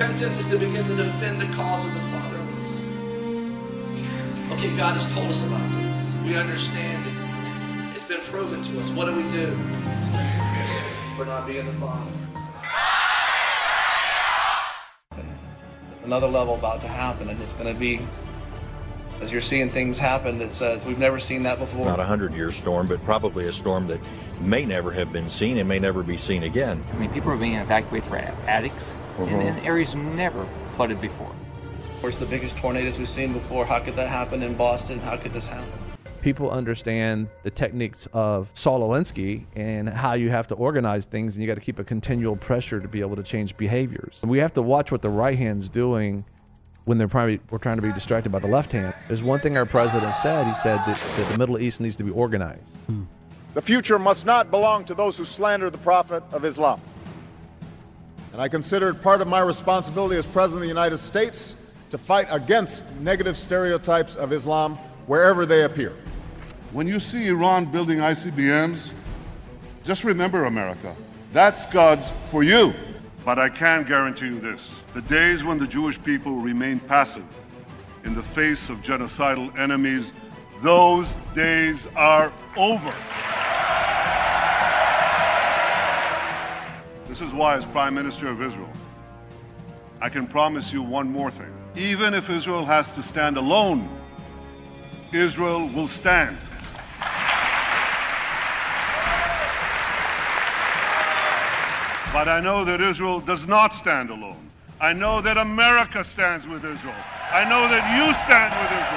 repentance is to begin to defend the cause of the fatherless. Okay, God has told us about this. We understand it. It's been proven to us. What do we do for not being the father? There's another level about to happen, and it's going to be, as you're seeing things happen that says we've never seen that before. Not a 100-year storm, but probably a storm that may never have been seen and may never be seen again. I mean, people are being evacuated from attics in areas never flooded before. Of course, the biggest tornadoes we've seen before. How could that happen in Boston? How could this happen? People understand the techniques of Saul Alinsky and how you have to organize things, and you got to keep a continual pressure to be able to change behaviors. We have to watch what the right hand's doing when we're trying to be distracted by the left hand. There's one thing our president said. He said that the Middle East needs to be organized. The future must not belong to those who slander the Prophet of Islam. And I consider it part of my responsibility as President of the United States to fight against negative stereotypes of Islam wherever they appear. When you see Iran building ICBMs, just remember, America, that's God's for you. But I can guarantee you this. The days when the Jewish people remain passive in the face of genocidal enemies, those days are over. This is why, as Prime Minister of Israel, I can promise you one more thing. Even if Israel has to stand alone, Israel will stand. But I know that Israel does not stand alone. I know that America stands with Israel. I know that you stand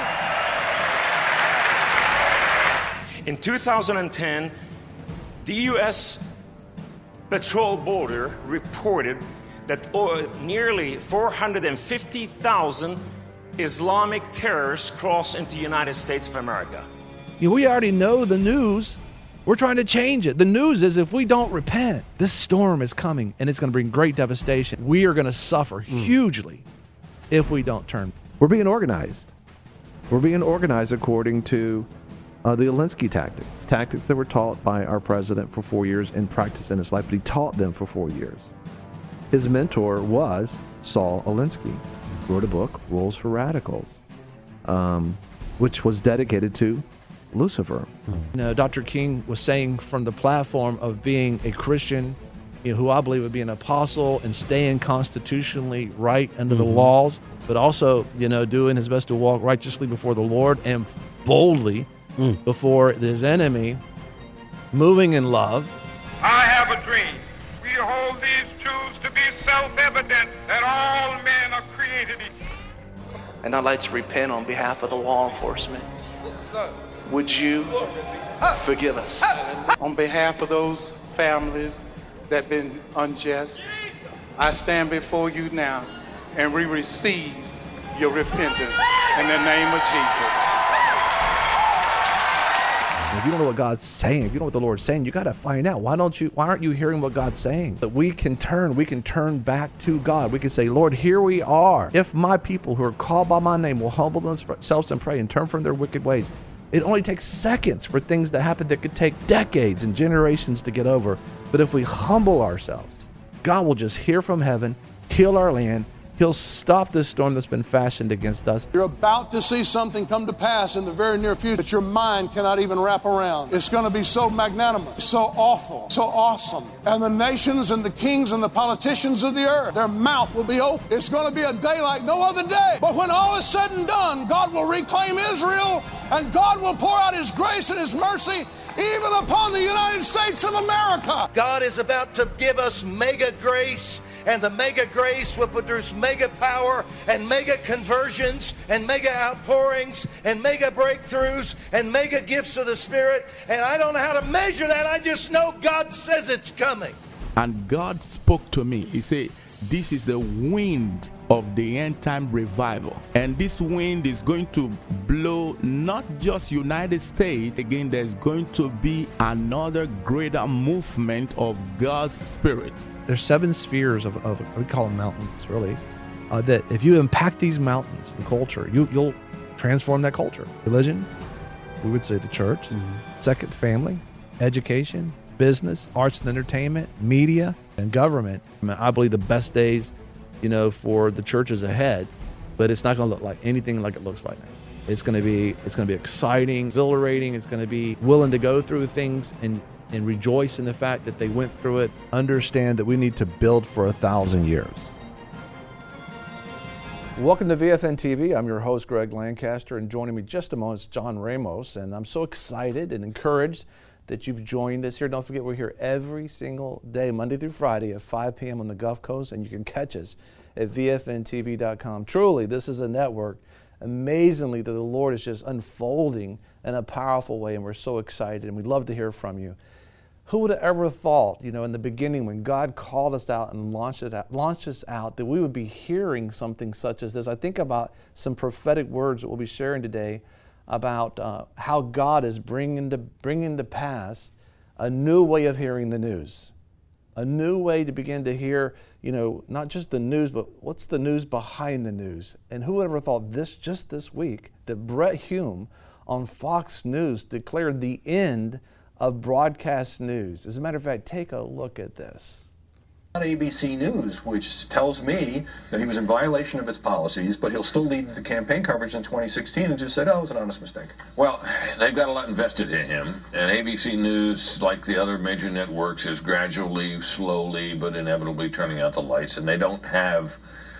with Israel. In 2010, the U.S. Patrol Border reported that nearly 450,000 Islamic terrorists crossed into the United States of America. We already know the news. We're trying to change it. The news is if we don't repent, this storm is coming and it's going to bring great devastation. We are going to suffer hugely if we don't turn. We're being organized. We're being organized according to the Alinsky tactics that were taught by our president for 4 years and practiced in his life, but he taught them for 4 years. His mentor was Saul Alinsky. He wrote a book, Rules for Radicals, which was dedicated to Lucifer. Dr. King was saying from the platform of being a Christian, who I believe would be an apostle and staying constitutionally right under the laws, but also, doing his best to walk righteously before the Lord and boldly before his enemy, moving in love. I have a dream. We hold these truths to be self-evident that all men are created equal. And I'd like to repent on behalf of the law enforcement. Would you forgive us? On behalf of those families that have been unjust, I stand before you now and we receive your repentance in the name of Jesus. If you don't know what God's saying, if you know what the Lord's saying, you got to find out. Why aren't you hearing what God's saying? That we can turn back to God. We can say, Lord, here we are. If my people who are called by my name will humble themselves and pray and turn from their wicked ways. It only takes seconds for things to happen that could take decades and generations to get over. But if we humble ourselves, God will just hear from heaven, heal our land. He'll stop this storm that's been fashioned against us. You're about to see something come to pass in the very near future that your mind cannot even wrap around. It's going to be so magnanimous, so awful, so awesome. And the nations and the kings and the politicians of the earth, their mouth will be open. It's going to be a day like no other day. But when all is said and done, God will reclaim Israel and God will pour out His grace and His mercy even upon the United States of America. God is about to give us mega grace. And the mega grace will produce mega power and mega conversions and mega outpourings and mega breakthroughs and mega gifts of the Spirit. And I don't know how to measure that. I just know God says it's coming. And God spoke to me. He said, this is the wind of the end time revival. And this wind is going to blow not just United States. Again, there's going to be another greater movement of God's Spirit. There's 7 spheres of we call them mountains, really, that if you impact these mountains, the culture, you'll transform that culture. Religion, we would say the church. Second, family, education, business, arts and entertainment, media, and government. I believe the best days for the churches ahead, but it's not going to look like anything like it looks like now. It's going to be exciting, exhilarating. It's going to be willing to go through things and rejoice in the fact that they went through it. Understand that we need to build for 1,000 years. Welcome to VFN TV. I'm your host, Greg Lancaster, and joining me just a moment is John Ramos, and I'm so excited and encouraged that you've joined us here. Don't forget, we're here every single day, Monday through Friday at 5 p.m. on the Gulf Coast, and you can catch us at VFNTV.com. Truly, this is a network, amazingly, that the Lord is just unfolding in a powerful way, and we're so excited, and we'd love to hear from you. Who would have ever thought, in the beginning when God called us out and launched us out, that we would be hearing something such as this? I think about some prophetic words that we'll be sharing today about how God is bringing to pass a new way of hearing the news, a new way to begin to hear, not just the news, but what's the news behind the news. And who would ever thought just this week that Brett Hume on Fox News declared the end of broadcast news. As a matter of fact, take a look at this. ABC News, which tells me that he was in violation of its policies, but he'll still lead the campaign coverage in 2016 and just said, oh, it was an honest mistake. Well, they've got a lot invested in him, and ABC News, like the other major networks, is gradually, slowly, but inevitably turning out the lights, and they don't have,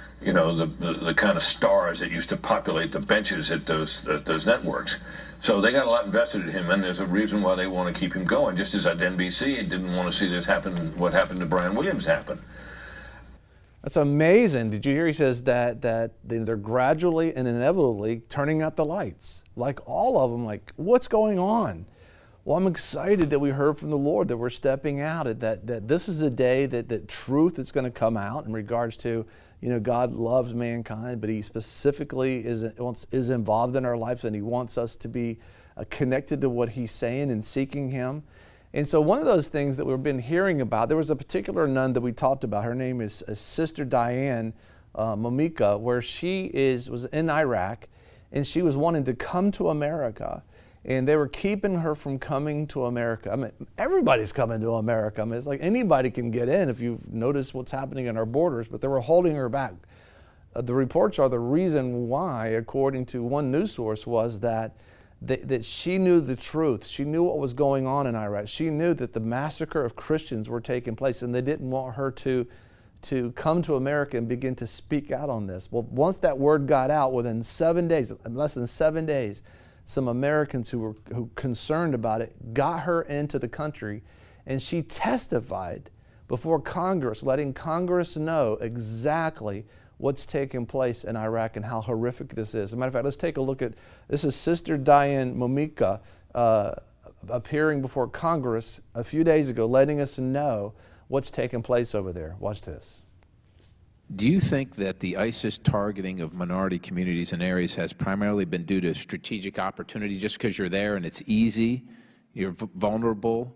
the kind of stars that used to populate the benches at those networks. So they got a lot invested in him, and there's a reason why they want to keep him going, just as at NBC didn't want to see this happen, what happened to Brian Williams happen. That's amazing. Did you hear he says that they're gradually and inevitably turning out the lights? Like all of them, like what's going on? Well, I'm excited that we heard from the Lord that we're stepping out, that this is a day that truth is going to come out in regards to, God loves mankind, but He specifically is involved in our lives, and He wants us to be connected to what He's saying and seeking Him. And so one of those things that we've been hearing about, there was a particular nun that we talked about. Her name is Sister Diane Momika, where she was in Iraq, and she was wanting to come to America. And they were keeping her from coming to America. I mean, everybody's coming to America. I mean, it's like anybody can get in if you've noticed what's happening in our borders, but they were holding her back. The reports are the reason why, according to one news source, was that she knew the truth. She knew what was going on in Iraq. She knew that the massacre of Christians were taking place, and they didn't want her to come to America and begin to speak out on this. Well, once that word got out, within 7 days, less than 7 days, some Americans who were concerned about it got her into the country, and she testified before Congress, letting Congress know exactly what's taking place in Iraq and how horrific this is. As a matter of fact, let's take a look at, this is Sister Diane Momika appearing before Congress a few days ago, letting us know what's taking place over there. Watch this. Do you think that the ISIS targeting of minority communities and areas has primarily been due to strategic opportunity, just because you're there and it's easy, you're vulnerable,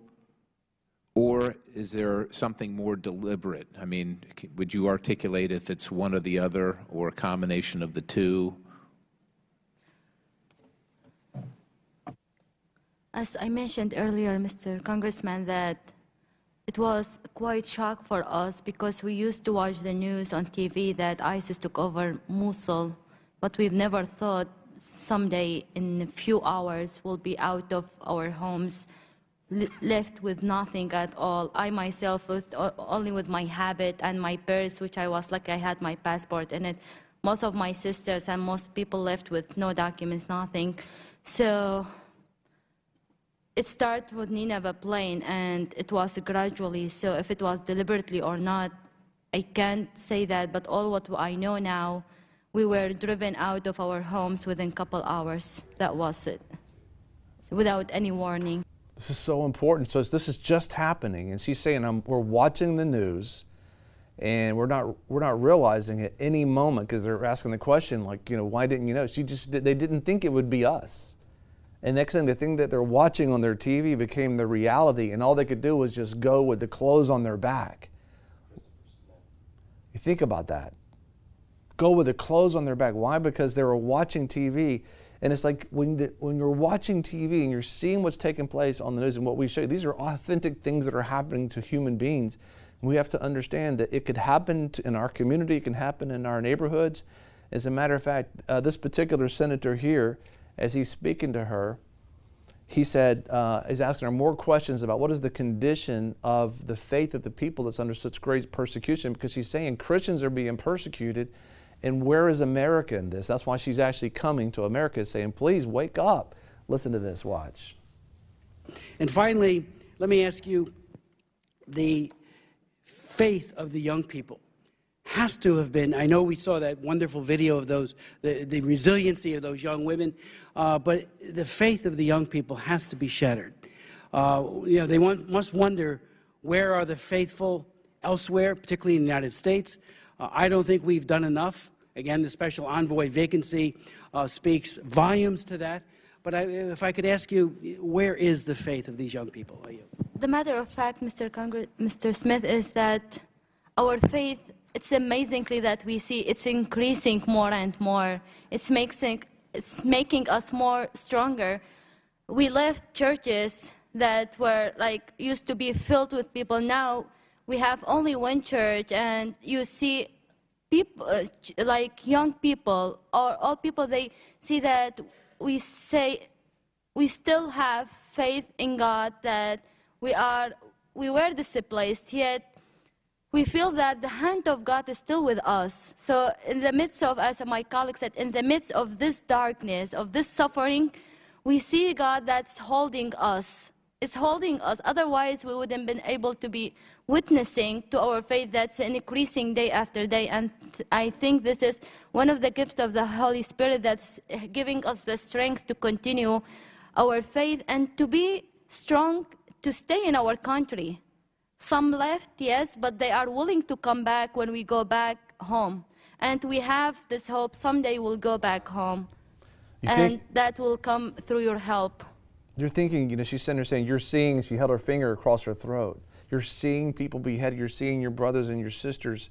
or is there something more deliberate? I mean, would you articulate if it's one or the other or a combination of the two? As I mentioned earlier, Mr. Congressman, that it was quite shock for us because we used to watch the news on TV that ISIS took over Mosul, but we've never thought someday in a few hours we'll be out of our homes, left with nothing at all. I myself, only with my habit and my purse, which I was lucky I had my passport in it. Most of my sisters and most people left with no documents, nothing. So it started with Nineveh Plain, and it was gradually. So if it was deliberately or not, I can't say that. But all what I know now, we were driven out of our homes within a couple hours. That was it, without any warning. This is so important. So this is just happening, and she's saying, we're watching the news, and we're not realizing at any moment, because they're asking the question, like, why didn't you know? They didn't think it would be us. And next thing, the thing that they're watching on their TV became the reality, and all they could do was just go with the clothes on their back. You think about that. Go with the clothes on their back. Why? Because they were watching TV, and it's like when you're watching TV and you're seeing what's taking place on the news and what we show you, these are authentic things that are happening to human beings. We have to understand that it could happen in our community, it can happen in our neighborhoods. As a matter of fact, this particular senator here, as he's speaking to her, he said, he's asking her more questions about what is the condition of the faith of the people that's under such great persecution, because she's saying Christians are being persecuted, and where is America in this? That's why she's actually coming to America, saying, please wake up. Listen to this, watch. And finally, let me ask you, the faith of the young people has to have been, I know we saw that wonderful video of those, the resiliency of those young women, but the faith of the young people has to be shattered. They must wonder, where are the faithful elsewhere, particularly in the United States? I don't think we've done enough. Again, the special envoy vacancy speaks volumes to that. But if I could ask you, where is the faith of these young people? The matter of fact, Mr. Smith, is that our faith, it's amazingly that we see it's increasing more and more. It's making us more stronger. We left churches that were used to be filled with people. Now we have only one church, and you see people young people or all people, they see that we say we still have faith in God, that we were displaced, yet we feel that the hand of God is still with us. So in the midst of, as my colleague said, in the midst of this darkness, of this suffering, we see God that's holding us. It's holding us. Otherwise, we wouldn't have been able to be witnessing to our faith that's increasing day after day. And I think this is one of the gifts of the Holy Spirit that's giving us the strength to continue our faith and to be strong, to stay in our country. Some left, yes, but they are willing to come back when we go back home. And we have this hope someday we'll go back home. And that will come through your help. You're thinking, she's sitting there saying, you're seeing, she held her finger across her throat. You're seeing people beheaded. You're seeing your brothers and your sisters,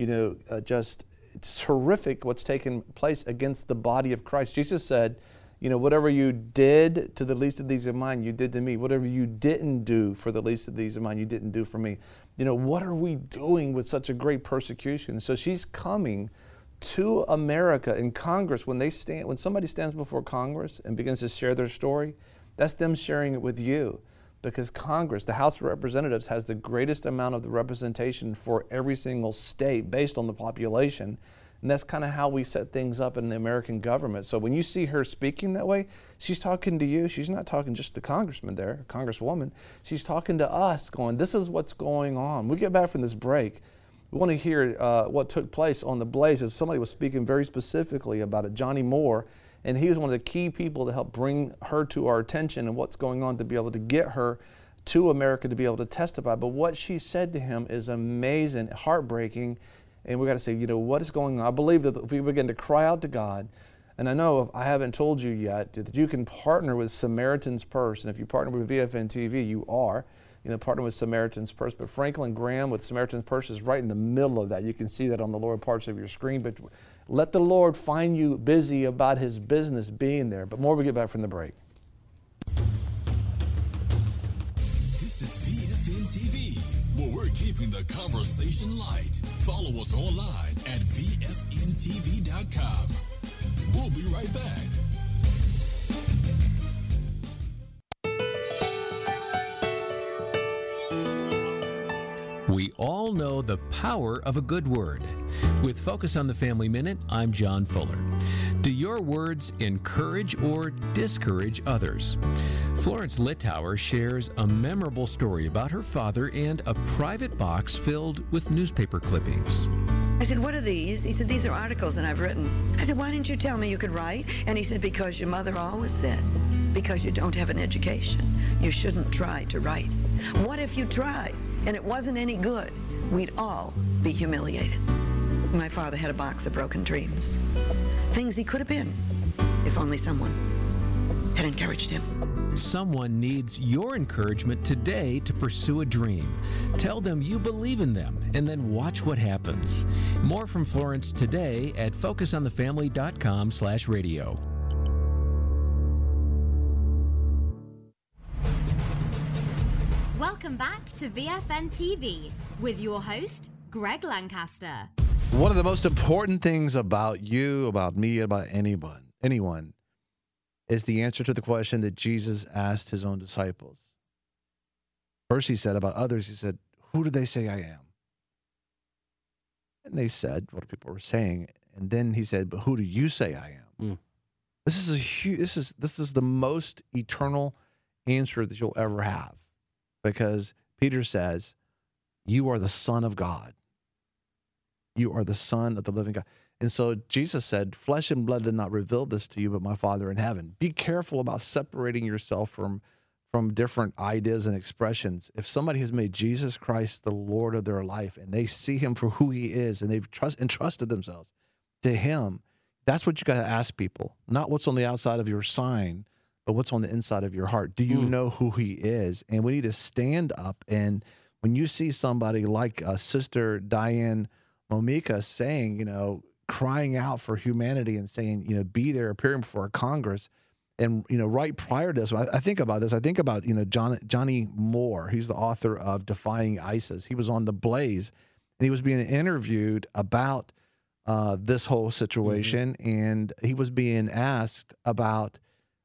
just, it's horrific what's taking place against the body of Christ. Jesus said, whatever you did to the least of these of mine, you did to me. Whatever you didn't do for the least of these of mine, you didn't do for me. What are we doing with such a great persecution? So she's coming to America in Congress. When somebody stands before Congress and begins to share their story, that's them sharing it with you, because Congress, the House of Representatives, has the greatest amount of the representation for every single state based on the population. And that's kind of how we set things up in the American government. So when you see her speaking that way, she's talking to you. She's not talking just to the congressman there, congresswoman. She's talking to us, going, this is what's going on. We get back from this break, we want to hear what took place on the Blaze. As somebody was speaking very specifically about it, Johnny Moore, and he was one of the key people to help bring her to our attention and what's going on to be able to get her to America to be able to testify. But what she said to him is amazing, heartbreaking, and we got to say, what is going on? I believe that if we begin to cry out to God, and I know I haven't told you yet that you can partner with Samaritan's Purse, and if you partner with VFN TV, you are, partner with Samaritan's Purse. But Franklin Graham with Samaritan's Purse is right in the middle of that. You can see that on the lower parts of your screen. But let the Lord find you busy about His business being there. But more we get back from the break. This is VFN TV, where we're keeping the conversation light. Follow us online at VFNTV.com. We'll be right back. We all know the power of a good word. With Focus on the Family Minute, I'm John Fuller. Do your words encourage or discourage others? Florence Littauer shares a memorable story about her father and a private box filled with newspaper clippings. I said, what are these? He said, these are articles that I've written. I said, why didn't you tell me you could write? And he said, because your mother always said, because you don't have an education, you shouldn't try to write. What if you tried and it wasn't any good? We'd all be humiliated. My father had a box of broken dreams. Things he could have been if only someone had encouraged him. Someone needs your encouragement today to pursue a dream. Tell them you believe in them and then watch what happens. More from Florence today at FocusOnTheFamily.com/radio. Welcome back to VFN TV. with your host, Greg Lancaster. One of the most important things about you, about me, about anyone, is the answer to the question that Jesus asked his own disciples. First, he said about others, he said, who do they say I am? And they said what people were saying. And then he said, but who do you say I am? This is the most eternal answer that you'll ever have, because Peter says, you are the Son of God. You are the Son of the living God. And so Jesus said, flesh and blood did not reveal this to you, but my Father in heaven. Be careful about separating yourself from different ideas and expressions. If somebody has made Jesus Christ the Lord of their life and they see him for who he is and they've entrusted themselves to him, that's what you got to ask people. Not what's on the outside of your sign, but what's on the inside of your heart. Do you know who he is? And we need to stand up. And when you see somebody like Sister Diane Momika saying, crying out for humanity and saying, be there, appearing before Congress. And, right prior to this, I think about this. I think about, Johnny Moore. He's the author of Defying ISIS. He was on The Blaze, and he was being interviewed about this whole situation. And he was being asked about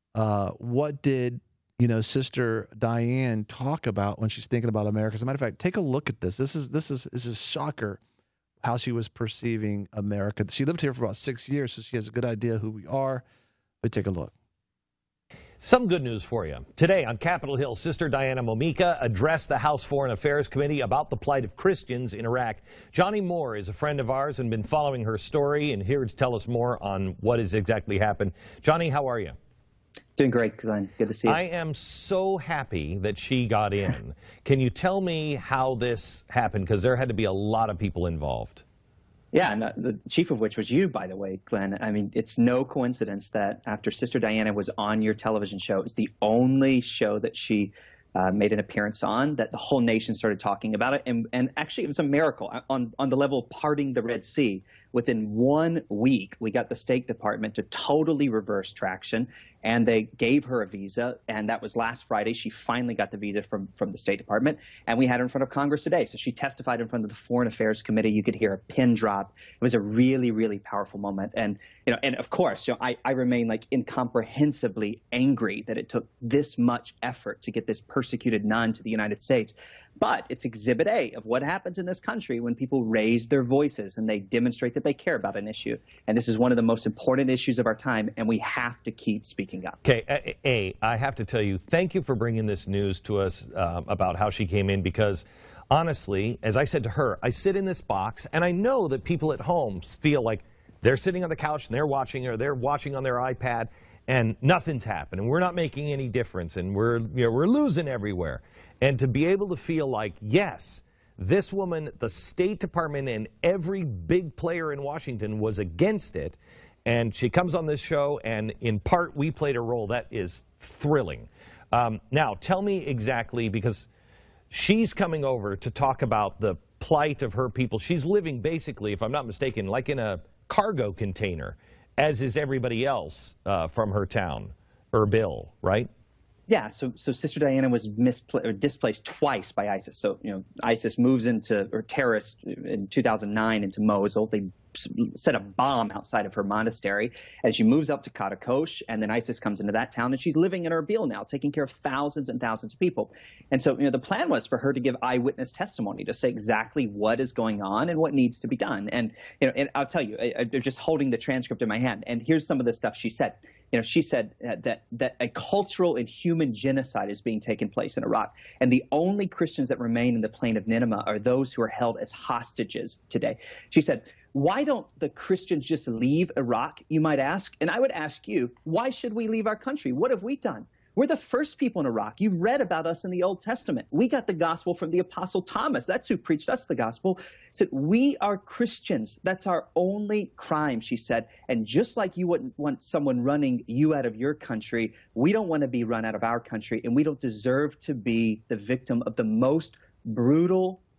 what did, Sister Diane talk about when she's thinking about America. As a matter of fact, take a look at this. This is a shocker how she was perceiving America. She lived here for about 6 years, so she has a good idea who we are. But take a look. Some good news for you. Today on Capitol Hill, Sister Diana Momika addressed the House Foreign Affairs Committee about the plight of Christians in Iraq. Johnny Moore is a friend of ours and been following her story and here to tell us more on what has exactly happened. Johnny, how are you? Doing great, Glenn. Good to see you. I am so happy that she got in. Can you tell me how this happened? Because there had to be a lot of people involved. Yeah, and the chief of which was you, by the way, Glenn. I mean, it's no coincidence that after Sister Diana was on your television show, it was the only show that she made an appearance on, that the whole nation started talking about it. And actually, it was a miracle on the level of parting the Red Sea. Within 1 week, we got the State Department to totally reverse traction, and they gave her a visa, and that was last Friday. She finally got the visa from the State Department, and we had her in front of Congress today. So she testified in front of the Foreign Affairs Committee. You could hear a pin drop. It was a really, really powerful moment. And, and of course, I remain like incomprehensibly angry that it took this much effort to get this persecuted nun to the United States. But it's Exhibit A of what happens in this country when people raise their voices and they demonstrate that they care about an issue. And this is one of the most important issues of our time, and we have to keep speaking up. Okay, I have to tell you, thank you for bringing this news to us about how she came in, because honestly, as I said to her, I sit in this box, and I know that people at home feel like they're sitting on the couch and they're watching, or they're watching on their iPad, and nothing's happening. We're not making any difference, and we're losing everywhere. And to be able to feel like, yes, this woman, the State Department, and every big player in Washington was against it, and she comes on this show, and in part we played a role. That is thrilling. Now, tell me exactly, because she's coming over to talk about the plight of her people. She's living basically, if I'm not mistaken, like in a cargo container, as is everybody else from her town, Erbil, right? Yeah, so Sister Diana was displaced twice by ISIS. So, ISIS moves into, or terrorists in 2009 into Mosul. They set a bomb outside of her monastery, and she moves up to Karakosh, and then ISIS comes into that town, and she's living in Erbil now, taking care of thousands and thousands of people. And so, the plan was for her to give eyewitness testimony, to say exactly what is going on and what needs to be done. And, and I'll tell you, I'm just holding the transcript in my hand, and here's some of the stuff she said. She said that a cultural and human genocide is being taken place in Iraq, and the only Christians that remain in the plain of Nineveh are those who are held as hostages today. She said, why don't the Christians just leave Iraq, you might ask? And I would ask you, why should we leave our country? What have we done? We're the first people in Iraq. You've read about us in the Old Testament. We got the gospel from the Apostle Thomas. That's who preached us the gospel. Said, we are Christians. That's our only crime, she said. And just like you wouldn't want someone running you out of your country, we don't want to be run out of our country, and we don't deserve to be the victim of the most brutal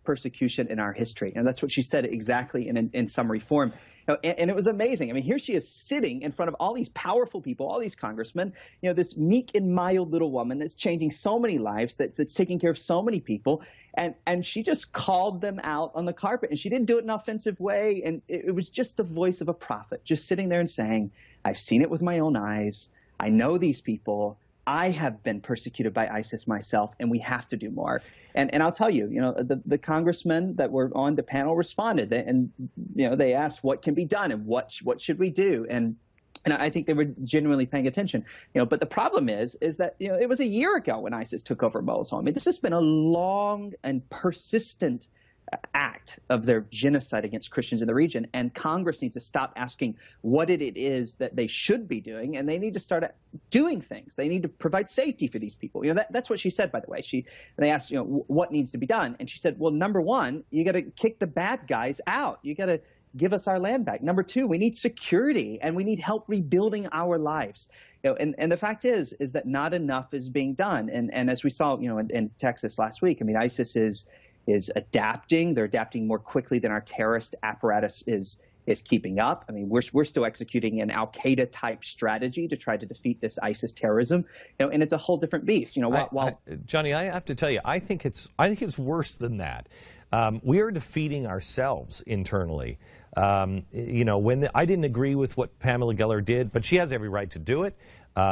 persecution in our history. And that's what she said exactly in summary form. And it was amazing. I mean, here she is sitting in front of all these powerful people, all these congressmen, this meek and mild little woman that's changing so many lives, that's taking care of so many people. And she just called them out on the carpet. And she didn't do it in an offensive way. And it was just the voice of a prophet, just sitting there and saying, I've seen it with my own eyes. I know these people. I have been persecuted by ISIS myself, and we have to do more. And I'll tell you, the congressmen that were on the panel responded, and they asked what can be done and what should we do, and I think they were genuinely paying attention. But the problem is that it was a year ago when ISIS took over Mosul. I mean, this has been a long and persistent act of their genocide against Christians in the region, and Congress needs to stop asking what it is that they should be doing, and they need to start doing things. They need to provide safety for these people. That's what she said, by the way. They asked, what needs to be done, and she said, well, number one, you got to kick the bad guys out. You got to give us our land back. Number two, we need security, and we need help rebuilding our lives. And the fact is that not enough is being done. And as we saw, in Texas last week, I mean, ISIS is adapting. They're adapting more quickly than our terrorist apparatus is keeping up. I mean, we're still executing an Al-Qaeda type strategy to try to defeat this ISIS terrorism, and it's a whole different beast. Johnny, I have to tell you, I think it's worse than that. We are defeating ourselves internally. I didn't agree with what Pamela Geller did, but she has every right to do it.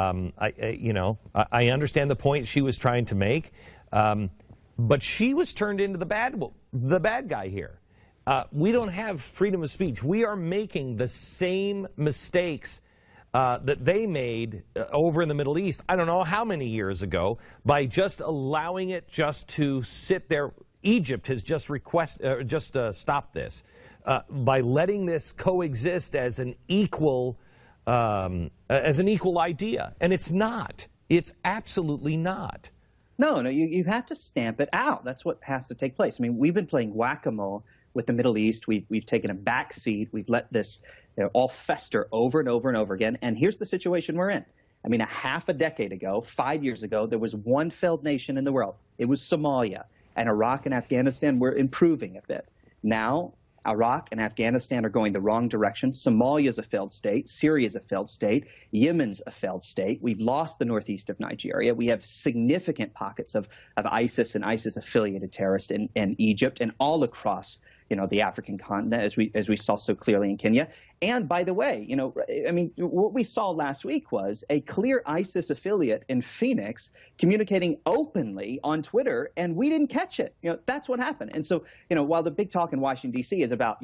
I understand the point she was trying to make. But she was turned into the bad guy here. We don't have freedom of speech. We are making the same mistakes that they made over in the Middle East, I don't know how many years ago, by just allowing it just to sit there. Egypt has just stopped this by letting this coexist as an equal idea, and it's not. It's absolutely not. No, you have to stamp it out. That's what has to take place. I mean, we've been playing whack-a-mole with the Middle East. We've taken a back seat. We've let this all fester over and over and over again. And here's the situation we're in. I mean, a half a decade ago, 5 years ago, there was one failed nation in the world. It was Somalia. And Iraq and Afghanistan were improving a bit. Now, Iraq and Afghanistan are going the wrong direction. Somalia is a failed state. Syria is a failed state. Yemen's a failed state. We've lost the northeast of Nigeria. We have significant pockets of ISIS and ISIS-affiliated terrorists in Egypt and all across the African continent, as we saw so clearly in Kenya. And by the way, I mean, what we saw last week was a clear ISIS affiliate in Phoenix communicating openly on Twitter, and we didn't catch it. That's what happened. And so, while the big talk in Washington, D.C. is about,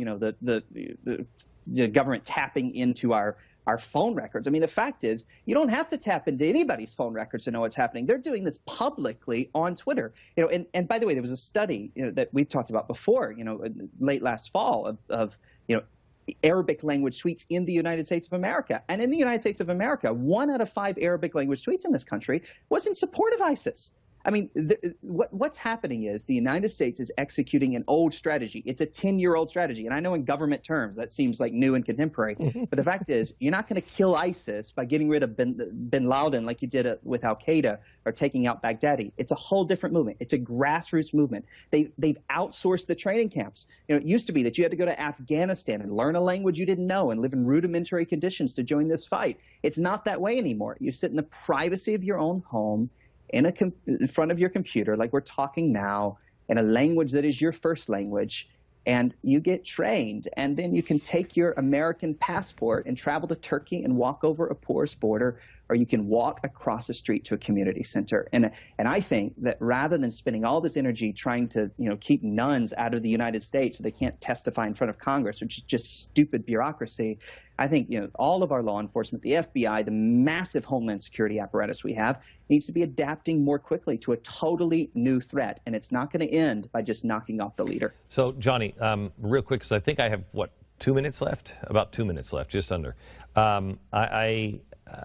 the government tapping into our phone records. I mean, the fact is, you don't have to tap into anybody's phone records to know what's happening. They're doing this publicly on Twitter. And by the way, there was a study that we've talked about before, late last fall of Arabic language tweets in the United States of America. And in the United States of America, 1 out of 5 Arabic language tweets in this country was in support of ISIS. I mean, what's happening is the United States is executing an old strategy. It's a 10-year-old strategy. And I know in government terms that seems like new and contemporary. But the fact is, you're not going to kill ISIS by getting rid of bin Laden like you did with Al-Qaeda or taking out Baghdadi. It's a whole different movement. It's a grassroots movement. They've outsourced the training camps. It used to be that you had to go to Afghanistan and learn a language you didn't know and live in rudimentary conditions to join this fight. It's not that way anymore. You sit in the privacy of your own home, in front of your computer, like we're talking now, in a language that is your first language, and you get trained. And then you can take your American passport and travel to Turkey and walk over a porous border, or you can walk across the street to a community center. And I think that rather than spending all this energy trying to keep nuns out of the United States so they can't testify in front of Congress, which is just stupid bureaucracy, I think all of our law enforcement, the FBI, the massive Homeland Security apparatus we have, needs to be adapting more quickly to a totally new threat. And it's not going to end by just knocking off the leader. So, Johnny, real quick, because I think I have, 2 minutes left? About 2 minutes left, just under. I'm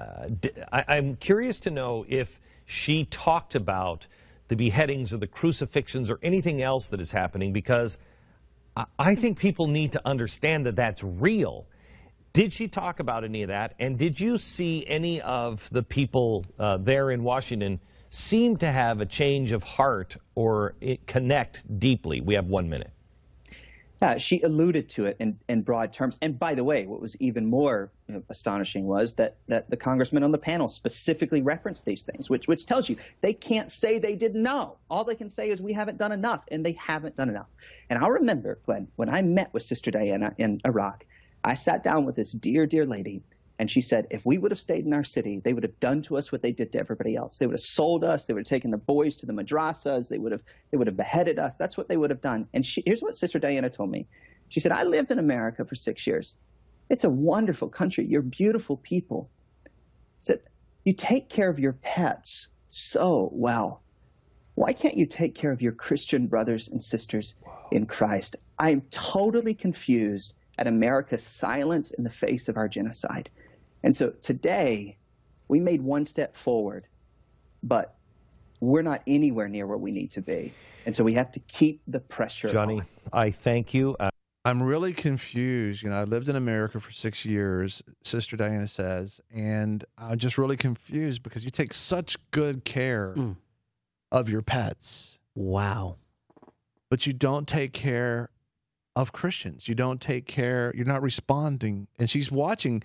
curious to know if she talked about the beheadings or the crucifixions or anything else that is happening, because I think people need to understand that that's real. Did she talk about any of that? And did you see any of the people there in Washington seem to have a change of heart or connect deeply. We have 1 minute. She alluded to it in broad terms. And by the way, what was even more astonishing was that the congressman on the panel specifically referenced these things, which tells you they can't say they didn't know. All they can say is we haven't done enough, and they haven't done enough. And I remember, Glenn, when I met with Sister Diana in Iraq, I sat down with this dear, dear lady, and she said, if we would have stayed in our city, they would have done to us what they did to everybody else. They would have sold us. They would have taken the boys to the madrasas. They would have beheaded us. That's what they would have done. And here's what Sister Diana told me. She said, I lived in America for 6 years. It's a wonderful country. You're beautiful people. She said, you take care of your pets so well. Why can't you take care of your Christian brothers and sisters in Christ? I'm totally confused at America's silence in the face of our genocide. And so today, we made one step forward, but we're not anywhere near where we need to be. And so we have to keep the pressure Johnny, on. I thank you. I'm really confused. I lived in America for 6 years, Sister Diana says, and I'm just really confused because you take such good care of your pets. Wow. But you don't take care of Christians. You don't take care, you're not responding. And she's watching,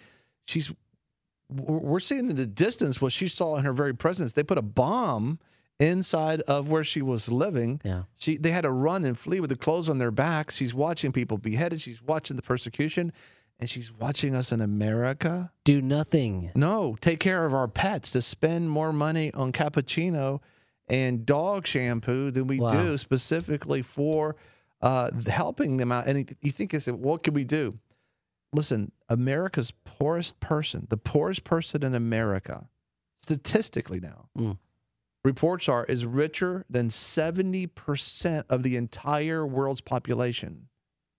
we're seeing in the distance what she saw in her very presence. They put a bomb inside of where she was living. Yeah. They had to run and flee with the clothes on their backs. She's watching people beheaded. She's watching the persecution. And she's watching us in America. Do nothing. No, take care of our pets, to spend more money on cappuccino and dog shampoo than we do specifically for helping them out. And you think, what can we do? Listen, America's poorest person, the poorest person in America, statistically now, reports are, is richer than 70% of the entire world's population.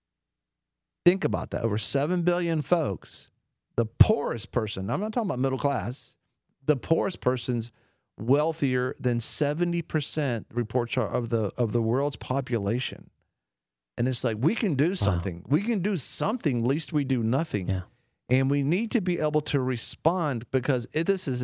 Think about that. Over 7 billion folks, the poorest person, I'm not talking about middle class, the poorest person's wealthier than 70%, reports are, of the world's population. And it's like, we can do something. We can do something, least we do nothing. Yeah. And we need to be able to respond, because this is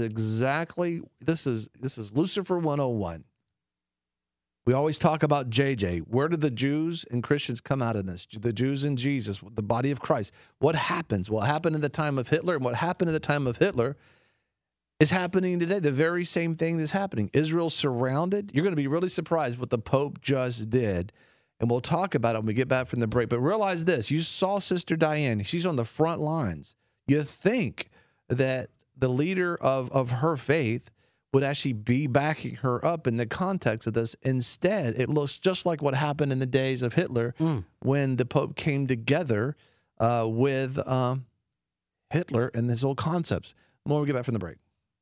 Lucifer 101. We always talk about JJ. Where do the Jews and Christians come out of this? The Jews and Jesus, the body of Christ. What happens? What happened in the time of Hitler, and what happened in the time of Hitler is happening today. The very same thing is happening. Israel's surrounded. You're going to be really surprised what the Pope just did. And we'll talk about it when we get back from the break. But realize this. You saw Sister Diane. She's on the front lines. You think that the leader of her faith would actually be backing her up in the context of this. Instead, it looks just like what happened in the days of Hitler when the Pope came together with Hitler and his old concepts. More when we get back from the break.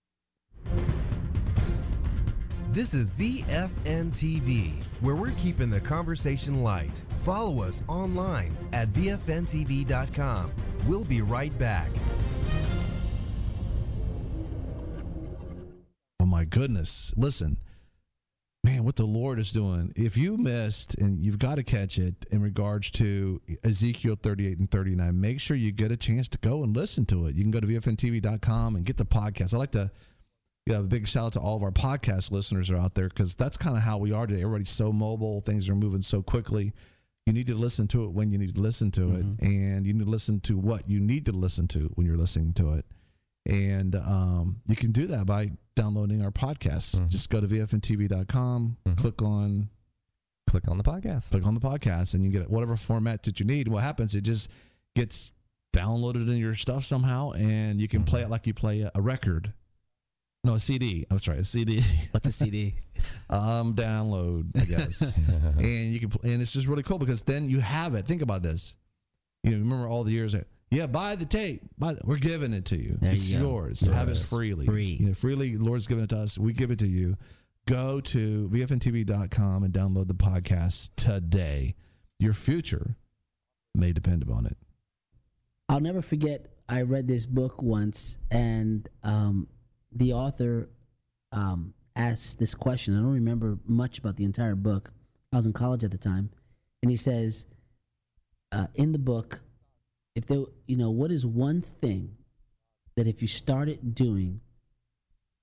This is VFN TV, where we're keeping the conversation light. Follow us online at VFNTV.com. We'll be right back. Oh my goodness. Listen, man, what the Lord is doing. If you missed, and you've got to catch it in regards to Ezekiel 38 and 39, make sure you get a chance to go and listen to it. You can go to VFNTV.com and get the podcast. I like to give a big shout out to all of our podcast listeners are out there, because that's kind of how we are today. Everybody's so mobile. Things are moving so quickly. You need to listen to it when you need to listen to it, and you need to listen to what you need to listen to when you're listening to it. And you can do that by downloading our podcasts. Just go to VFNTV.com, click on the podcast. Click on the podcast, and you get whatever format that you need. And what happens, it just gets downloaded in your stuff somehow, and you can play it like you play a record. No, a CD. I'm sorry, a CD. What's a CD? Download, I guess. And you can, and it's just really cool, because then you have it. Think about this. Remember all the years that, buy the tape. We're giving it to you. It's yours. Have it freely. Free. Freely. The Lord's given it to us. We give it to you. Go to VFNTV.com and download the podcast today. Your future may depend upon it. I'll never forget, I read this book once, and the author asked this question. I don't remember much about the entire book. I was in college at the time. And he says, in the book, if there, what is one thing that if you started doing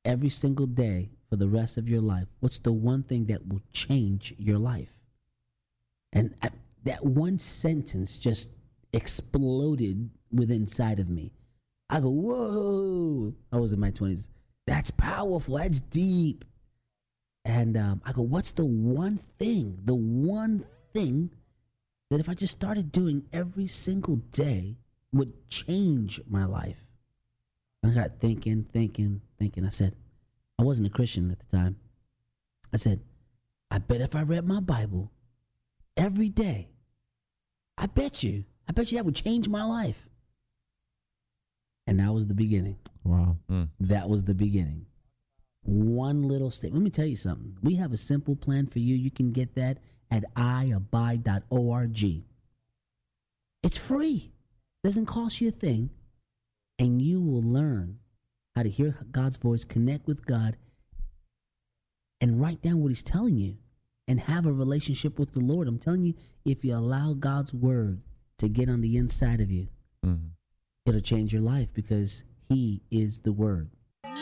every single day for the rest of your life, what's the one thing that will change your life? And that one sentence just exploded within inside of me. I go, whoa. I was in my 20s. That's powerful. That's deep. And I go, what's the one thing that if I just started doing every single day would change my life? I got thinking. I said, I wasn't a Christian at the time. I said, I bet if I read my Bible every day, I bet you that would change my life. And that was the beginning. Wow. That was the beginning. One little step. Let me tell you something. We have a simple plan for you. You can get that at iabide.org. It's free. Doesn't cost you a thing. And you will learn how to hear God's voice, connect with God, and write down what he's telling you and have a relationship with the Lord. I'm telling you, if you allow God's word to get on the inside of you, it'll change your life because he is the word.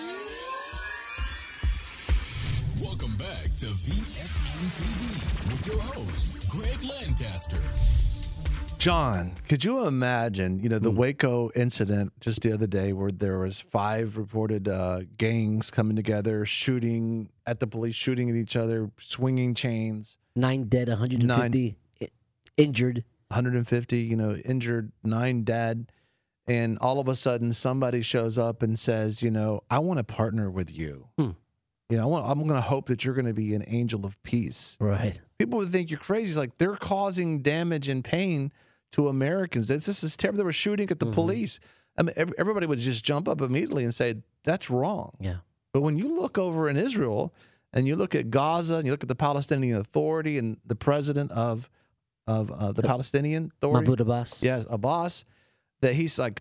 Welcome back to VFN TV with your host, Greg Lancaster. John, could you imagine, the Waco incident just the other day where there was 5 reported gangs coming together, shooting at the police, shooting at each other, swinging chains. 9 dead, 150 injured. 150, injured, 9 dead. And all of a sudden somebody shows up and says, I want to partner with you. I'm going to hope that you're going to be an angel of peace. Right. People would think you're crazy. It's like they're causing damage and pain to Americans. This is terrible. They were shooting at the police. I mean, everybody would just jump up immediately and say, that's wrong. Yeah. But when you look over in Israel and you look at Gaza and you look at the Palestinian Authority and the president of the Palestinian Authority. Mahmoud Abbas. Yes, Abbas. That he's like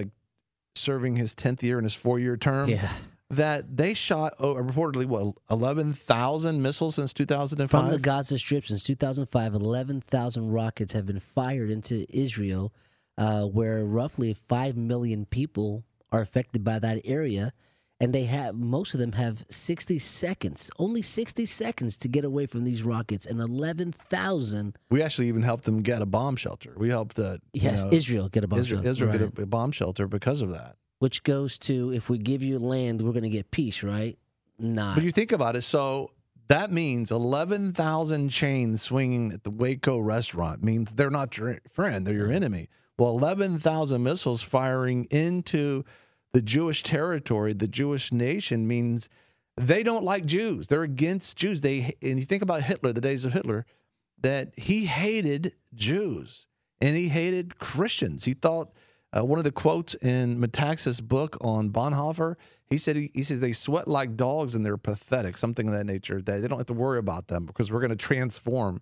serving his 10th year in his 4-year term. Yeah. That they shot reportedly 11,000 missiles since 2005 from the Gaza Strip since 2005. 11,000 rockets have been fired into Israel, where roughly 5 million people are affected by that area, and most of them have 60 seconds, only 60 seconds to get away from these rockets, and 11,000. We actually even helped them get a bomb shelter. We helped Israel get a bomb shelter. Israel Right. get a bomb shelter because of that. Which goes to, if we give you land, we're going to get peace, right? Nah. But you think about it, so that means 11,000 chains swinging at the Waco restaurant means they're not your friend, they're your enemy. Well, 11,000 missiles firing into the Jewish territory, the Jewish nation, means they don't like Jews. They're against Jews. And you think about Hitler, the days of Hitler, that he hated Jews and he hated Christians. He thought... one of the quotes in Metaxas' book on Bonhoeffer, he said they sweat like dogs and they're pathetic, something of that nature. They don't have to worry about them because we're going to transform,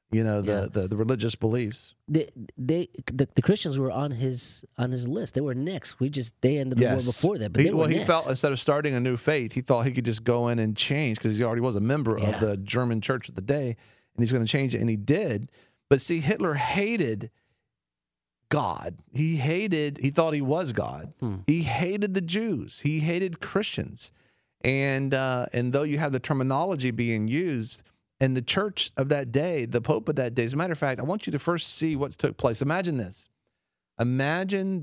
the religious beliefs. The Christians were on his list. They were next. They ended the war before that, but he felt instead of starting a new faith, he thought he could just go in and change because he already was a member of the German church of the day, and he's going to change it, and he did. But see, Hitler hated God. He thought he was God. He hated the Jews. He hated Christians. And though you have the terminology being used, and the church of that day, the Pope of that day, as a matter of fact, I want you to first see what took place. Imagine this. Imagine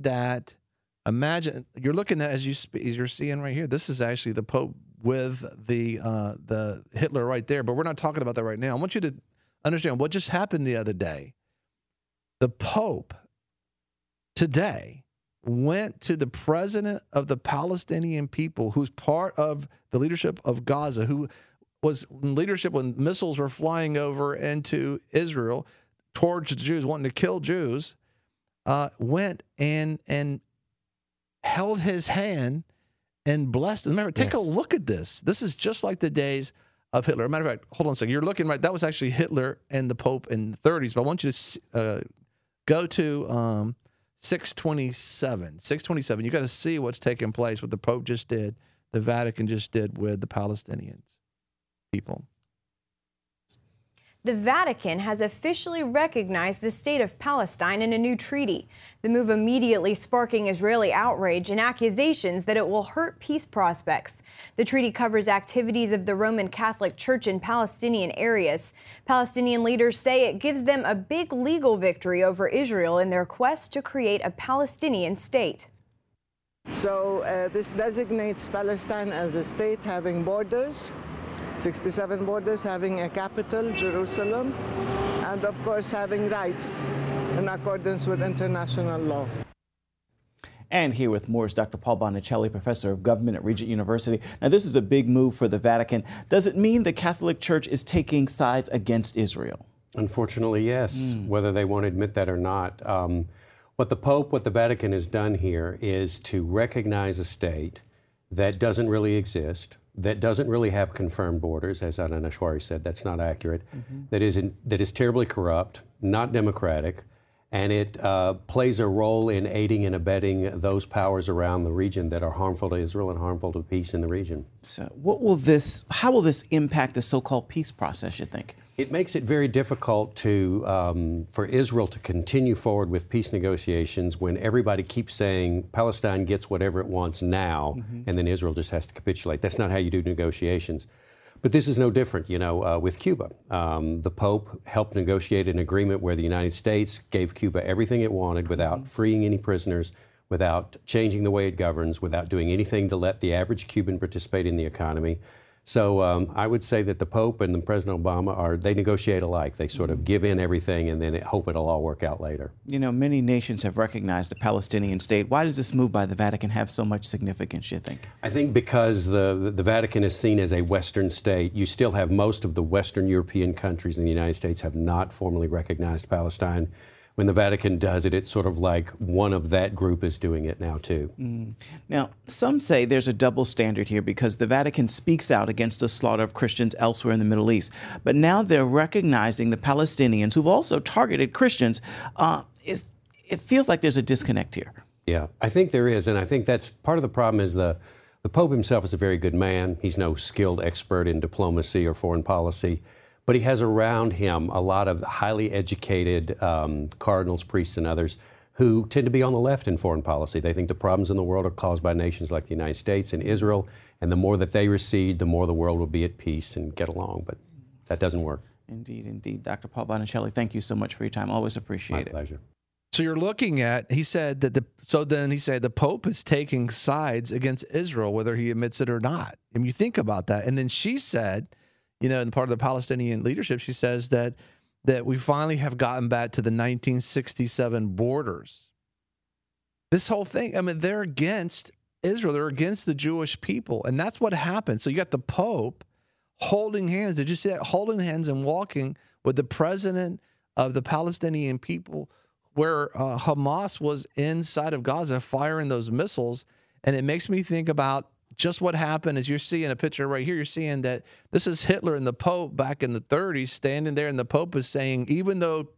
you're looking at, as you're seeing right here, this is actually the Pope with the Hitler right there, but we're not talking about that right now. I want you to understand what just happened the other day. The Pope today went to the president of the Palestinian people, who's part of the leadership of Gaza, who was in leadership when missiles were flying over into Israel towards the Jews, wanting to kill Jews, went and held his hand and blessed him. Remember, take a look at this. This is just like the days of Hitler. As a matter of fact, hold on a second. You're looking right. That was actually Hitler and the Pope in the 30s, but I want you to go to 627. 627. You got to see what's taking place, what the Pope just did, the Vatican just did with the Palestinians people. the Vatican has officially recognized the state of Palestine in a new treaty. The move immediately sparking Israeli outrage and accusations that it will hurt peace prospects. The treaty covers activities of the Roman Catholic Church in Palestinian areas. Palestinian leaders say it gives them a big legal victory over Israel in their quest to create a Palestinian state. So this designates Palestine as a state having borders, 67 borders, having a capital, Jerusalem, and of course having rights in accordance with international law. And here with more is Dr. Paul Bonicelli, professor of government at Regent University. Now, this is a big move for the Vatican. Does it mean the Catholic Church is taking sides against Israel? Unfortunately, yes, whether they want to admit that or not. What the Vatican has done here is to recognize a state that doesn't really exist, that doesn't really have confirmed borders, as Anand Ashwari said. That's not accurate. That is terribly corrupt, not democratic, and it plays a role in aiding and abetting those powers around the region that are harmful to Israel and harmful to peace in the region. So how will this impact the so-called peace process, you think? It makes it very difficult for Israel to continue forward with peace negotiations when everybody keeps saying Palestine gets whatever it wants now, and then Israel just has to capitulate. That's not how you do negotiations. But this is no different, with Cuba. The Pope helped negotiate an agreement where the United States gave Cuba everything it wanted without freeing any prisoners, without changing the way it governs, without doing anything to let the average Cuban participate in the economy. So I would say that the Pope and President Obama they negotiate alike. They sort of give in everything and then hope it'll all work out later. Many nations have recognized the Palestinian state. Why does this move by the Vatican have so much significance, you think? I think because the Vatican is seen as a Western state. You still have most of the Western European countries in the United States have not formally recognized Palestine. When the Vatican does it, it's sort of like one of that group is doing it now, too. Now, some say there's a double standard here because the Vatican speaks out against the slaughter of Christians elsewhere in the Middle East. But now they're recognizing the Palestinians who've also targeted Christians. It feels like there's a disconnect here. Yeah, I think there is. And I think that's part of the problem is the Pope himself is a very good man. He's no skilled expert in diplomacy or foreign policy. But he has around him a lot of highly educated cardinals, priests, and others who tend to be on the left in foreign policy. They think the problems in the world are caused by nations like the United States and Israel, and the more that they recede, the more the world will be at peace and get along. But that doesn't work. Indeed, indeed. Dr. Paul Bonicelli, thank you so much for your time. Always appreciate it. My pleasure. So you're looking at, he said that the Pope is taking sides against Israel, whether he admits it or not. And you think about that. And then she said, in part of the Palestinian leadership, she says that we finally have gotten back to the 1967 borders. This whole thing, they're against Israel. They're against the Jewish people. And that's what happened. So you got the Pope holding hands. Did you see that? Holding hands and walking with the president of the Palestinian people where Hamas was inside of Gaza firing those missiles. And it makes me think about just what happened. As you're seeing a picture right here, you're seeing that this is Hitler and the Pope back in the 30s standing there, and the Pope is saying, even though,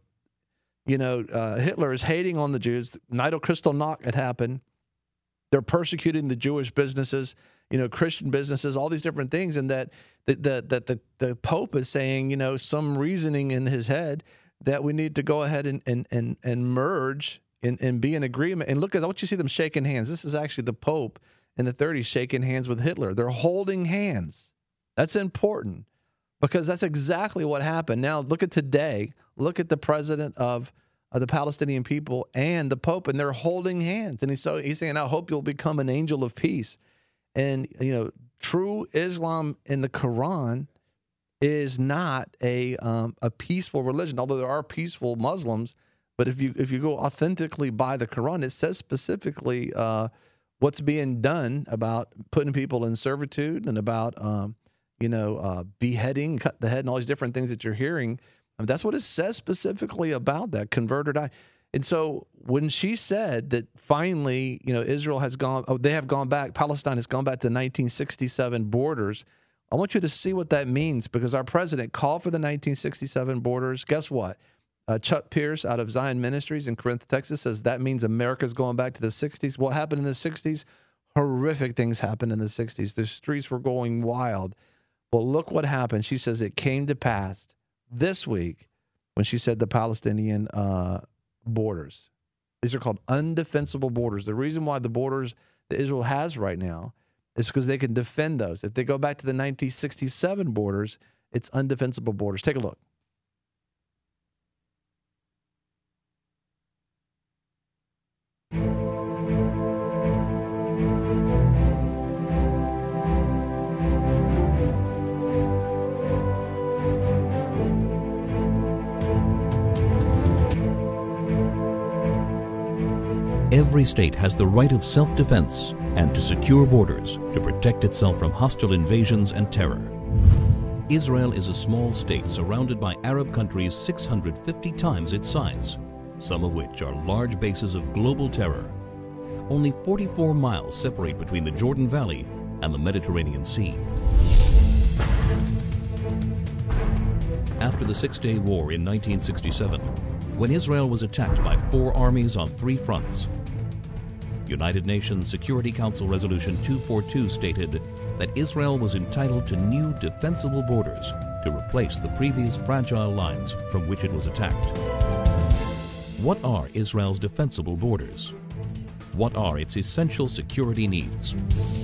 Hitler is hating on the Jews, Kristallnacht had happened, they're persecuting the Jewish businesses, Christian businesses, all these different things, and that the Pope is saying, some reasoning in his head that we need to go ahead and merge and be in agreement. And look at what you see them shaking hands. This is actually the Pope in the 30s shaking hands with Hitler. They're holding hands. That's important because that's exactly what happened. Now, look at today. Look at the president of the Palestinian people and the Pope, and they're holding hands. And he's saying, I hope you'll become an angel of peace. And, true Islam in the Quran is not a peaceful religion, although there are peaceful Muslims. But if you go authentically by the Quran, it says specifically what's being done about putting people in servitude and about, beheading, cut the head, and all these different things that you're hearing. That's what it says specifically about that, convert or die. And so when she said that finally, Israel has they have gone back, Palestine has gone back to the 1967 borders, I want you to see what that means because our president called for the 1967 borders. Guess what? Chuck Pierce out of Zion Ministries in Corinth, Texas says that means America's going back to the 60s. What happened in the 60s? Horrific things happened in the 60s. The streets were going wild. Well, look what happened. She says it came to pass this week when she said the Palestinian borders. These are called undefensible borders. The reason why the borders that Israel has right now is because they can defend those. If they go back to the 1967 borders, it's undefensible borders. Take a look. Every state has the right of self-defense and to secure borders to protect itself from hostile invasions and terror. Israel is a small state surrounded by Arab countries 650 times its size, some of which are large bases of global terror. Only 44 miles separate between the Jordan Valley and the Mediterranean Sea. After the Six-Day War in 1967, when Israel was attacked by 4 armies on 3 fronts, United Nations Security Council Resolution 242 stated that Israel was entitled to new defensible borders to replace the previous fragile lines from which it was attacked. What are Israel's defensible borders? What are its essential security needs?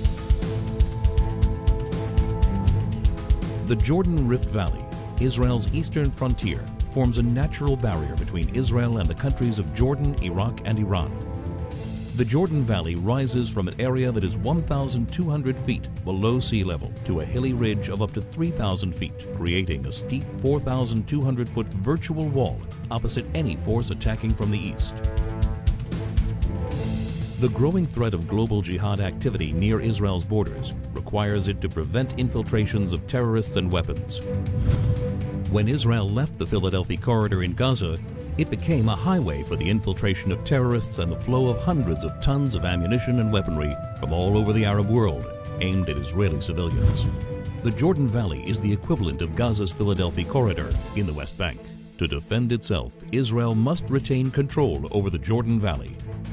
The Jordan Rift Valley, Israel's eastern frontier, forms a natural barrier between Israel and the countries of Jordan, Iraq, and Iran. The Jordan Valley rises from an area that is 1,200 feet below sea level to a hilly ridge of up to 3,000 feet, creating a steep 4,200-foot virtual wall opposite any force attacking from the east. The growing threat of global jihad activity near Israel's borders requires it to prevent infiltrations of terrorists and weapons. When Israel left the Philadelphia corridor in Gaza, it became a highway for the infiltration of terrorists and the flow of hundreds of tons of ammunition and weaponry from all over the Arab world, aimed at Israeli civilians. The Jordan Valley is the equivalent of Gaza's Philadelphia corridor in the West Bank. To defend itself, Israel must retain control over the Jordan Valley.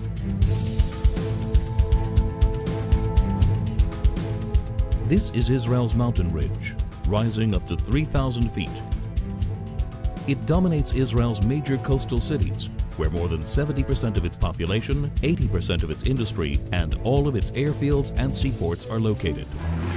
This is Israel's mountain ridge, rising up to 3,000 feet. It dominates Israel's major coastal cities, where more than 70% of its population, 80% of its industry, and all of its airfields and seaports are located.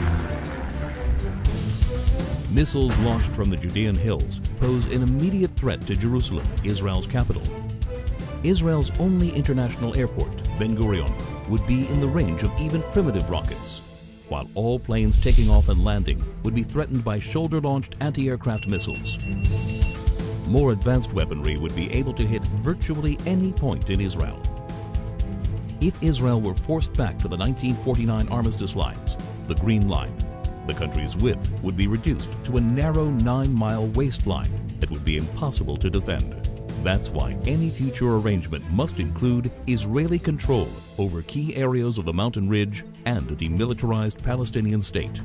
Missiles launched from the Judean hills pose an immediate threat to Jerusalem, Israel's capital. Israel's only international airport, Ben Gurion, would be in the range of even primitive rockets, while all planes taking off and landing would be threatened by shoulder-launched anti-aircraft missiles. More advanced weaponry would be able to hit virtually any point in Israel. If Israel were forced back to the 1949 armistice lines, the Green Line, the country's width would be reduced to a narrow 9-mile waistline that would be impossible to defend. That's why any future arrangement must include Israeli control over key areas of the mountain ridge and a demilitarized Palestinian state.